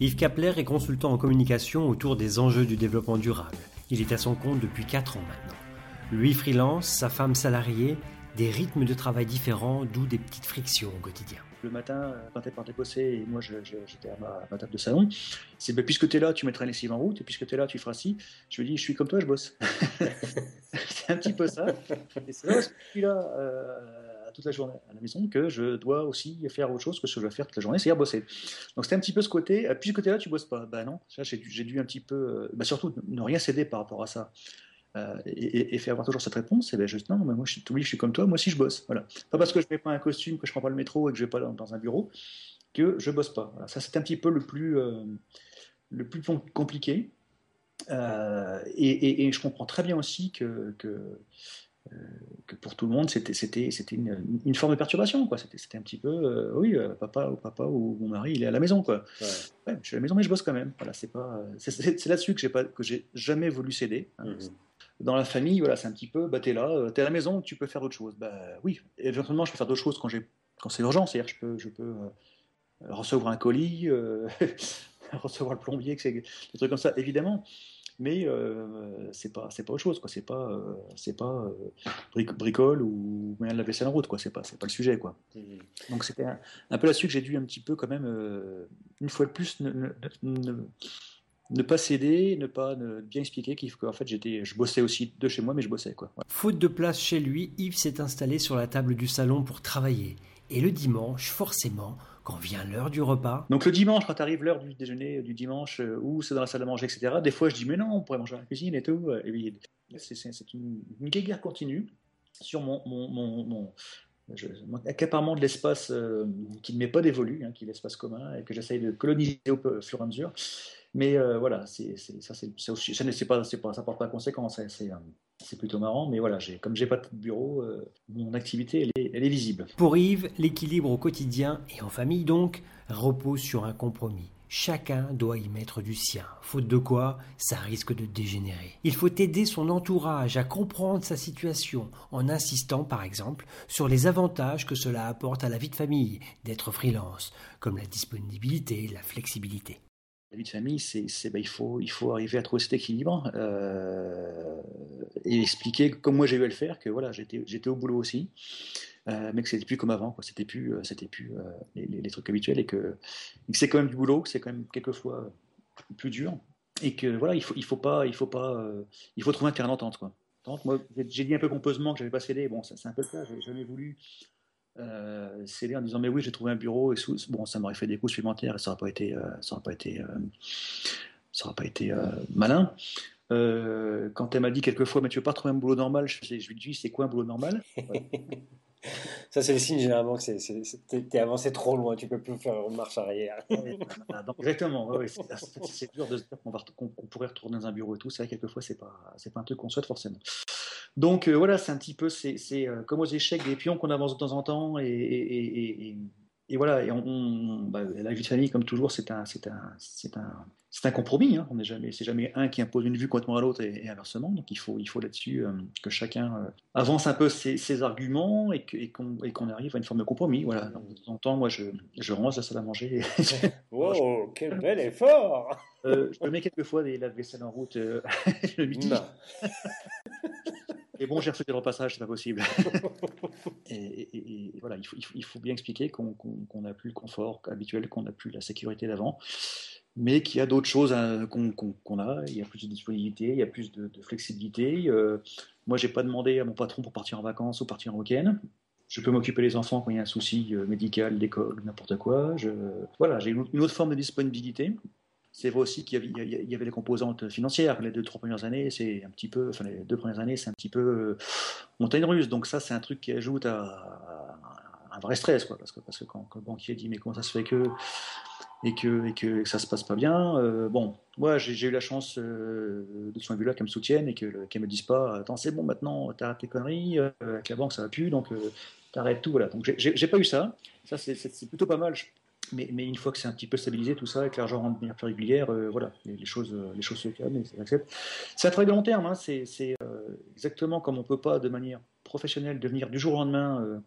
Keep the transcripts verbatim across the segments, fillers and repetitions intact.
Yves Kapler est consultant en communication autour des enjeux du développement durable. Il est à son compte depuis quatre ans maintenant. Lui freelance, sa femme salariée, des rythmes de travail différents, d'où des petites frictions au quotidien. Le matin, quand elle partait bosser et moi je, je, j'étais à ma, ma table de salon, c'est bah, puisque tu es là, tu mettras les lessive en route, et puisque tu es là, tu feras ci. Je lui dis, je suis comme toi, je bosse. C'est un petit peu ça. Et c'est là parce que je suis là euh, toute la journée à la maison que je dois aussi faire autre chose que ce que je dois faire toute la journée, c'est-à-dire bosser. Donc c'était un petit peu ce côté, euh, puisque tu es là, tu bosses pas. Ben non, ça, j'ai, j'ai dû un petit peu, euh, bah, surtout ne rien céder par rapport à ça. Euh, et, et faire avoir toujours cette réponse, et ben juste non, mais moi je suis, oui, je suis comme toi, moi aussi je bosse. Voilà. Pas parce que je ne mets pas un costume, que je ne prends pas le métro et que je ne vais pas dans, dans un bureau, que je ne bosse pas. Voilà. Ça, c'est un petit peu le plus, euh, le plus compliqué. Euh, et, et, et je comprends très bien aussi que, que, euh, que pour tout le monde, c'était, c'était, c'était une, une forme de perturbation. Quoi. C'était, c'était un petit peu, euh, oui, euh, papa ou papa ou mon mari, il est à la maison. Quoi. Ouais. Ouais, je suis à la maison, mais je bosse quand même. Voilà, c'est, pas, c'est, c'est, c'est là-dessus que j'ai pas, que j'ai jamais voulu céder. Hein. Mm-hmm. Dans la famille, voilà, c'est un petit peu, bah, t'es là, t'es à la maison, tu peux faire d'autres choses. Bah oui, éventuellement, je peux faire d'autres choses quand, j'ai, quand c'est urgent. C'est-à-dire que je peux, je peux euh, recevoir un colis, euh, recevoir le plombier, des trucs comme ça, évidemment. Mais euh, c'est pas, c'est pas autre chose, quoi. C'est pas, euh, c'est pas euh, bric- bricole ou moyen de la vaisselle en route, quoi. C'est pas, c'est pas le sujet, quoi. Mmh. Donc c'était un, un peu là-dessus que j'ai dû un petit peu quand même, euh, une fois de plus, ne, ne, ne, ne pas céder, ne pas ne, bien expliquer qu'en fait j'étais, je bossais aussi de chez moi, mais je bossais, quoi. Ouais. Faute de place chez lui, Yves s'est installé sur la table du salon pour travailler. Et le dimanche, forcément, quand vient l'heure du repas... Donc le dimanche, quand arrive l'heure du déjeuner du dimanche, euh, ou c'est dans la salle à manger, et cetera, des fois je dis mais non, on pourrait manger dans la cuisine et tout. Et puis, c'est, c'est, c'est une, une guéguerre continue sur mon... mon, mon, mon je, mon accaparement de l'espace euh, qui ne m'est pas dévolu, hein, qui est l'espace commun, et que j'essaye de coloniser au fur et à mesure. Mais euh, voilà, c'est, c'est, ça, c'est, c'est aussi, ça ne pas, c'est pas, ça porte pas de conséquences, c'est, c'est, c'est plutôt marrant, mais voilà, j'ai, comme j'ai pas de bureau, euh, mon activité, elle est, elle est visible. Pour Yves, l'équilibre au quotidien, et en famille donc, repose sur un compromis. Chacun doit y mettre du sien, faute de quoi, ça risque de dégénérer. Il faut aider son entourage à comprendre sa situation, en insistant par exemple sur les avantages que cela apporte à la vie de famille, d'être freelance, comme la disponibilité, la flexibilité. La vie de famille, c'est, c'est, ben, il, faut, il faut arriver à trouver cet équilibre euh, et expliquer, comme moi j'ai eu à le faire, que voilà, j'étais, j'étais au boulot aussi, euh, mais que c'était plus comme avant, quoi. C'était plus, c'était plus euh, les, les, les trucs habituels et que, et que c'est quand même du boulot, que c'est quand même quelquefois plus dur et que voilà, il faut, il faut pas, il faut pas, euh, il faut trouver un terrain d'entente, quoi. Donc, moi, j'ai dit un peu pompeusement que j'avais pas cédé. Bon, ça, c'est un peu le cas. J'avais jamais voulu euh, céder en disant mais oui, j'ai trouvé un bureau et sous, bon, ça m'aurait fait des coûts supplémentaires et ça n'aurait pas été, euh, ça aurait pas été, euh, ça aurait pas été euh, malin. Euh, quand elle m'a dit quelquefois mais tu veux pas trouver un boulot normal, je, je lui dis c'est quoi un boulot normal? Ouais. Ça, c'est le signe généralement que c'est, c'est, c'est, t'es, t'es avancé trop loin, tu peux plus faire une marche arrière. Ouais, donc, exactement, ouais, c'est, c'est, c'est dur de se dire qu'on, va, qu'on, qu'on pourrait retourner dans un bureau et tout. C'est vrai, quelquefois, c'est pas, c'est pas un truc qu'on souhaite forcément. Donc euh, voilà, c'est un petit peu, c'est, c'est euh, comme aux échecs, des pions qu'on avance de temps en temps et, et, et, et, et voilà. Et on, on, bah, la vie de famille, comme toujours, c'est un, c'est un, c'est un, c'est un compromis. Hein. On n'est jamais, c'est jamais un qui impose une vue complètement à l'autre et, et inversement. Donc il faut, il faut là-dessus euh, que chacun euh, avance un peu ses, ses arguments et, que, et, qu'on, et qu'on arrive à une forme de compromis. Voilà. Donc, de temps en temps, moi, je, je range la salle à manger. Wow, quel bel effort! Euh, je me mets quelquefois des lave-vaisselle en route euh, le midi. Et bon, j'ai refait des repassages, c'est pas possible. et, et, et voilà, il faut, il, faut, il faut bien expliquer qu'on qu'on n'a plus le confort habituel, qu'on n'a plus la sécurité d'avant, mais qu'il y a d'autres choses hein, qu'on, qu'on, qu'on a. Il y a plus de disponibilité, il y a plus de, de flexibilité. Euh, moi, j'ai pas demandé à mon patron pour partir en vacances ou partir en week-end. Je peux m'occuper des enfants quand il y a un souci euh, médical, d'école, n'importe quoi. Je, voilà, j'ai une, une autre forme de disponibilité. C'est vrai aussi qu'il y avait, il y avait les composantes financières. Les deux, trois premières années, c'est un petit peu, enfin les deux premières années, c'est un petit peu euh, montagne russe. Donc ça, c'est un truc qui ajoute à, à un vrai stress, quoi. Parce que, parce que quand, quand le banquier dit mais comment ça se fait que et que, et que, et que ça se passe pas bien, euh, bon, moi j'ai, j'ai eu la chance euh, de ce point de vue-là qu'elle me soutienne et que, qu'elle me dise pas, attends c'est bon maintenant, t'arrêtes tes conneries, euh, avec la banque ça va plus, donc euh, t'arrêtes tout, voilà. Donc j'ai, j'ai, j'ai pas eu ça. Ça c'est, c'est, c'est plutôt pas mal. Mais, mais une fois que c'est un petit peu stabilisé tout ça et que l'argent rentre de manière plus régulière, euh, voilà, les, les choses, euh, les choses se calment et ça s'accepte. C'est un travail de long terme, hein, c'est, c'est euh, exactement comme on peut pas de manière professionnelle devenir du jour au lendemain euh,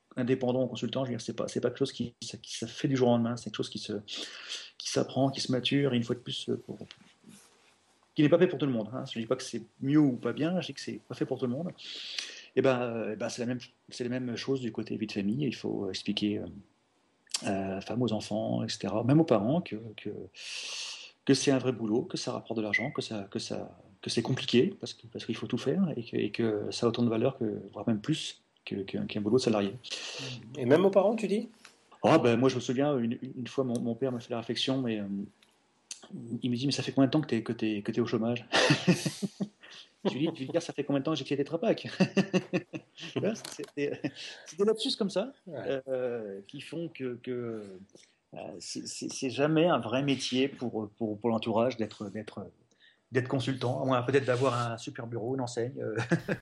indépendant ou consultant, je veux dire, c'est pas, c'est pas quelque chose qui, ça, qui ça fait du jour au lendemain, c'est quelque chose qui se, qui s'apprend, qui se mature, et une fois de plus, pour, qui n'est pas fait pour tout le monde. Hein. Je ne dis pas que c'est mieux ou pas bien, je dis que c'est pas fait pour tout le monde. Et ben, euh, ben c'est la même, c'est la même chose du côté vie de famille. Il faut expliquer euh, euh, femmes aux enfants, et cetera, même aux parents, que, que, que c'est un vrai boulot, que ça rapporte de l'argent, que, ça, que, ça, que c'est compliqué, parce, que, parce qu'il faut tout faire, et que, et que ça a autant de valeur, que, voire même plus, que, qu'un, qu'un boulot de salarié. Et même aux parents, tu dis? Oh, ben, moi, je me souviens, une, une fois, mon, mon père m'a fait la réflexion, mais euh, il me dit, mais ça fait combien de temps que tu es que t'es, que t'es au chômage? Je lui dis, tu veux dire, ça fait combien de temps que j'ai créé des trapacs? C'est des lapsus comme ça, Ouais. euh, qui font que, que euh, c'est, c'est, c'est jamais un vrai métier pour, pour, pour l'entourage d'être, d'être, d'être consultant, à moins peut-être d'avoir un super bureau, une enseigne. euh.